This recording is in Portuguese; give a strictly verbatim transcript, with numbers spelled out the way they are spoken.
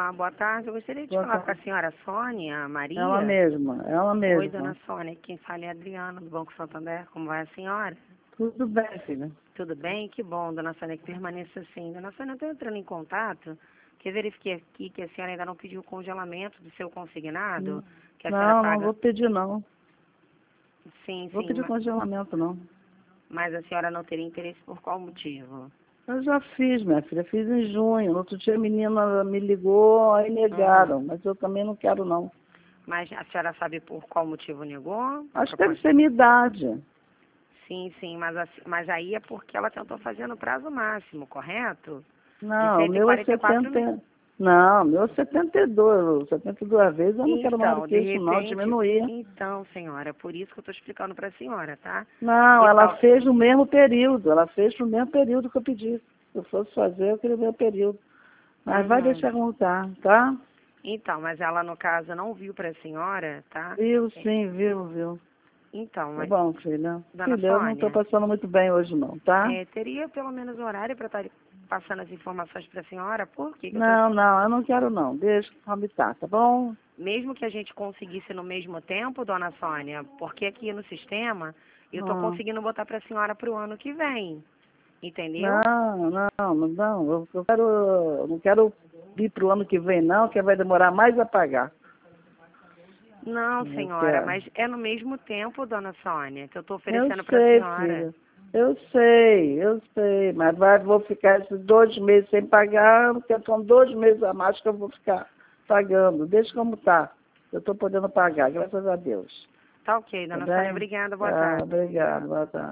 Olá, boa tarde. Eu gostaria de Boa falar tarde. com a senhora Sônia Maria. Ela mesma, ela mesma. Oi, dona Sônia. Quem fala é a Adriana, do Banco Santander. Como vai a senhora? Tudo bem, filha. Tudo bem? Que bom, dona Sônia, que permaneça assim. Dona Sônia, eu estou entrando em contato, que eu verifiquei aqui que a senhora ainda não pediu o congelamento do seu consignado, que a senhora Não, paga... não vou pedir, não. Sim, Vou sim, pedir ma- congelamento, não. mas a senhora não teria interesse por qual motivo? Eu já fiz, minha filha, fiz em junho. No outro dia a menina me ligou, aí Uhum. negaram, mas eu também não quero, não. Mas a senhora sabe por qual motivo negou? A Acho que deve proposta? ser minha idade. Sim, sim, mas, assim- mas aí é porque ela tentou fazer no prazo máximo, correto? De Não, o cento e meu é quarenta e quatro setenta. mil. Não, o meu é setenta e dois. setenta e duas vezes eu não quero mais do Então, que de isso, não, repente, diminuir. então, senhora, é por isso que eu estou explicando para a senhora, tá? Não, Que ela tal? fez no mesmo período, ela fez no mesmo período que eu pedi. Se eu fosse fazer, eu queria o mesmo período. Mas vai Uhum. deixar como tá, tá? Então, mas ela, no caso, não viu para a senhora, tá? Viu, É, sim, viu, viu. Então, Tá mas, bom, filha. dona Filha, eu não tô Sônia, passando muito bem hoje não, tá? é, teria pelo menos horário para estar passando as informações para a senhora? Por que que eu tô... Não, não, eu não quero não. Deixa como tá, tá bom? Mesmo que a gente conseguisse no mesmo tempo, dona Sônia, porque aqui no sistema eu estou Não, conseguindo botar para a senhora para o ano que vem, entendeu? não, não, não, não. Eu, eu quero, eu não quero ir pro ano que vem não, que vai demorar mais a pagar. Não, Eu senhora, quero. mas é no mesmo tempo, dona Sônia, que eu estou Eu oferecendo para a sei, senhora. filha. Eu sei, eu sei, mas vai, vou ficar esses dois meses sem pagar, porque são dois meses a mais que eu vou ficar pagando. Deixa como tá. Eu estou podendo pagar, graças a Deus. Tá ok, Tá dona Sônia, bem? obrigada, boa Tá, tarde. obrigado, boa tarde.